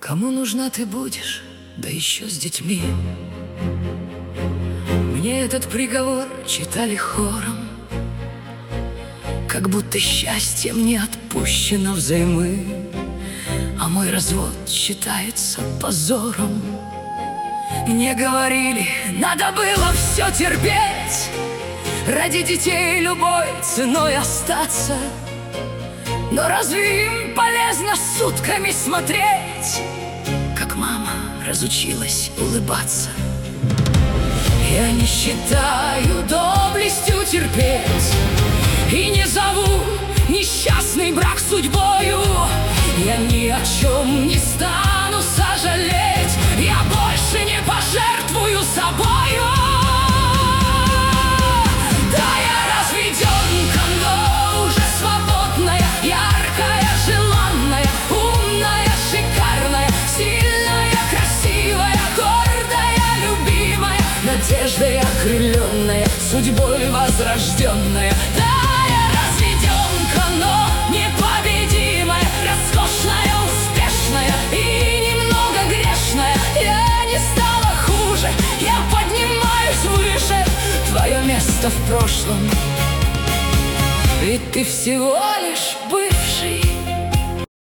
Кому нужна ты будешь, да еще с детьми? Мне этот приговор читали хором, как будто счастье мне отпущено взаймы, а мой развод считается позором. Мне говорили, надо было все терпеть, ради детей любой ценой остаться. Но разве им полезно сутками смотреть, как мама разучилась улыбаться? Я не считаю доблестью терпеть и не зову несчастный брак судьбою. Я ни о чем не стану сожалеть, я больше не пожертвую собою. Да, я разведенка, но уже свободная, яркая, желанная, умная, шикарная, сильная, красивая, гордая, любимая, надеждой окрыленная, судьбой возрожденная. Да, я разведенка, но непобедимая, роскошная, успешная и немного грешная. Я не стала хуже, я поднимаюсь выше, твое место в прошлом, ведь ты всего лишь бывшая.